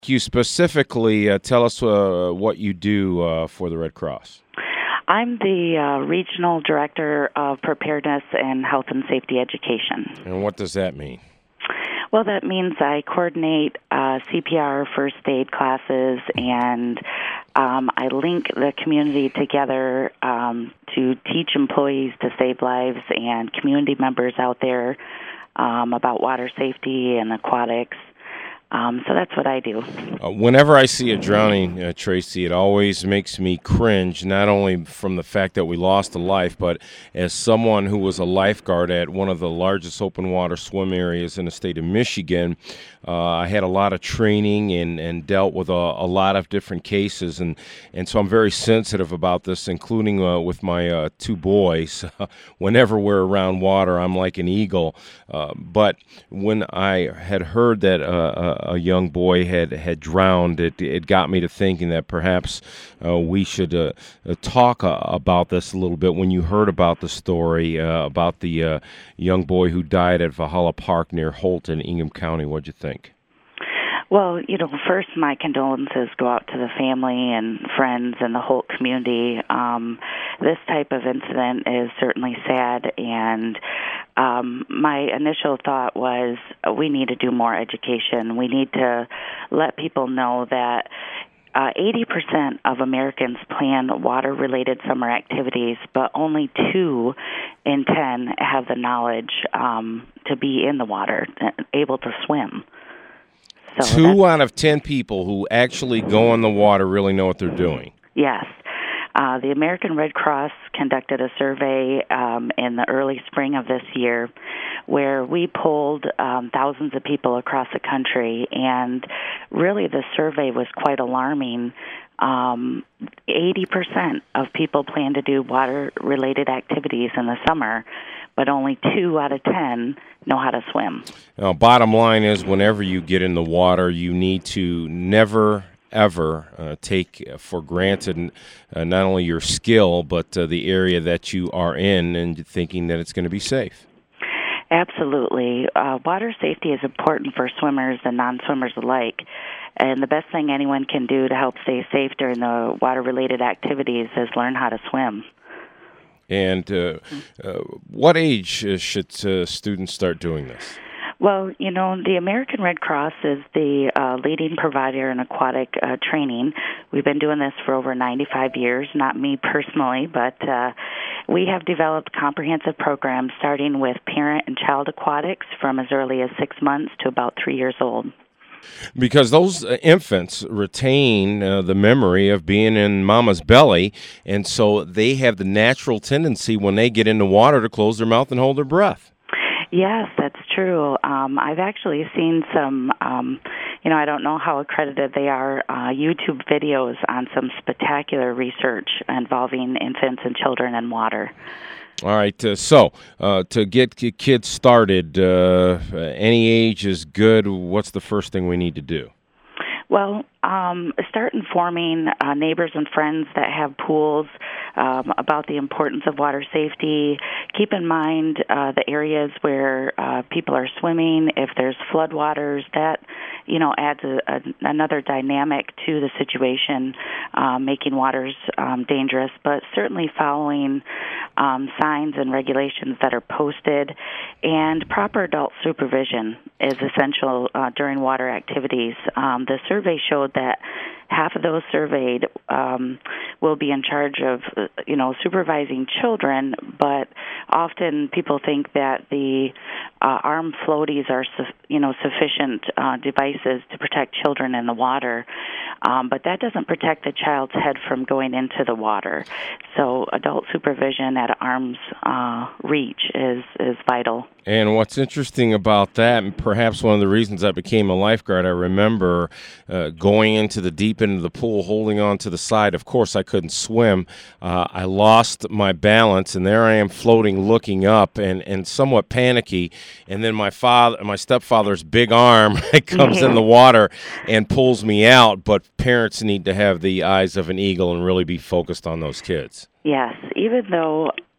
You specifically tell us what you do for the Red Cross. I'm the Regional Director of Preparedness and Health and Safety Education. And what does that mean? Well, that means I coordinate CPR first aid classes, and I link the community together to teach employees to save lives and community members out there about water safety and aquatics. So that's what I do. Whenever I see a drowning, Tracy, it always makes me cringe, not only from the fact that we lost a life, but as someone who was a lifeguard at one of the largest open water swim areas in the state of Michigan. I had a lot of training and dealt with a lot of different cases, and so I'm very sensitive about this, including with my two boys. Whenever we're around water, I'm like an eagle. But when I had heard that a young boy had drowned, it got me to thinking that perhaps we should talk about this a little bit. When you heard about the story about the young boy who died at Valhalla Park near Holt in Ingham County, what'd you think? Well, first my condolences go out to the family and friends and the whole community. This type of incident is certainly sad, and my initial thought was we need to do more education. We need to let people know that 80% of Americans plan water-related summer activities, but only 2 in 10 have the knowledge to be in the water, able to swim. So 2 out of 10 people who actually go in the water really know what they're doing. Yes. The American Red Cross conducted a survey in the early spring of this year where we polled thousands of people across the country, and really the survey was quite alarming. 80% of people plan to do water-related activities in the summer, but only 2 out of 10 know how to swim. Now, bottom line is, whenever you get in the water, you need to never ever take for granted not only your skill, but the area that you are in, and thinking that it's going to be safe. Absolutely. Water safety is important for swimmers and non-swimmers alike. And the best thing anyone can do to help stay safe during the water-related activities is learn how to swim. And what age should students start doing this? Well, the American Red Cross is the leading provider in aquatic training. We've been doing this for over 95 years, not me personally, but we have developed comprehensive programs starting with parent and child aquatics from as early as 6 months to about 3 years old. Because those infants retain the memory of being in mama's belly, and so they have the natural tendency when they get in the water to close their mouth and hold their breath. Yes, that's true. I've actually seen some, I don't know how accredited they are, YouTube videos on some spectacular research involving infants and children in water. All right, so to get kids started, any age is good. What's the first thing we need to do? Well, start informing neighbors and friends that have pools about the importance of water safety. Keep in mind the areas where people are swimming. If there's floodwaters, that adds another dynamic to the situation, making waters dangerous. But certainly following signs and regulations that are posted, and proper adult supervision is essential during water activities. The survey showed that half of those surveyed will be in charge of, supervising children, but often people think that the armed floaties are, sufficient devices to protect children in the water, but that doesn't protect the child's head from going into the water. So adult supervision at arm's reach is vital. And what's interesting about that, and perhaps one of the reasons I became a lifeguard, I remember going into the deep end of the pool, holding on to the side. Of course, I couldn't swim. I lost my balance, and there I am floating, looking up, and somewhat panicky. And then my stepfather's big arm comes in the water and pulls me out. But parents need to have the eyes of an eagle and really be focused on those kids. Yes, even though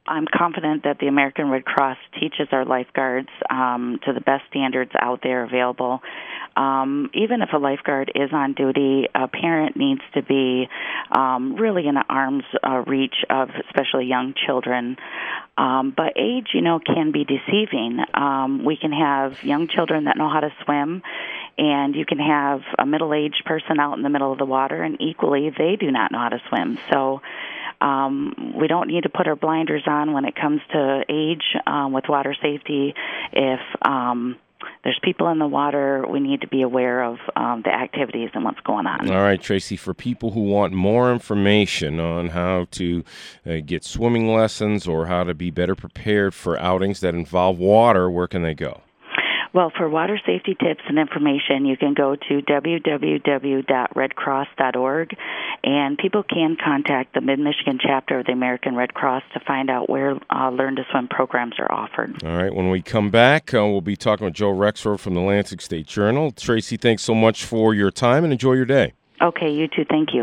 I'm confident that the American Red Cross teaches our lifeguards to the best standards out there available. Even if a lifeguard is on duty, a parent needs to be really in arm's reach of especially young children. But age, can be deceiving. We can have young children that know how to swim, and you can have a middle-aged person out in the middle of the water, and equally, they do not know how to swim. So we don't need to put our blinders on when it comes to age with water safety. If there's people in the water, we need to be aware of the activities and what's going on. All right, Tracy, for people who want more information on how to get swimming lessons or how to be better prepared for outings that involve water, where can they go? Well, for water safety tips and information, you can go to www.redcross.org, and people can contact the Mid-Michigan chapter of the American Red Cross to find out where Learn to Swim programs are offered. All right, when we come back, we'll be talking with Joe Rexroad from the Lansing State Journal. Tracy, thanks so much for your time, and enjoy your day. Okay, you too. Thank you.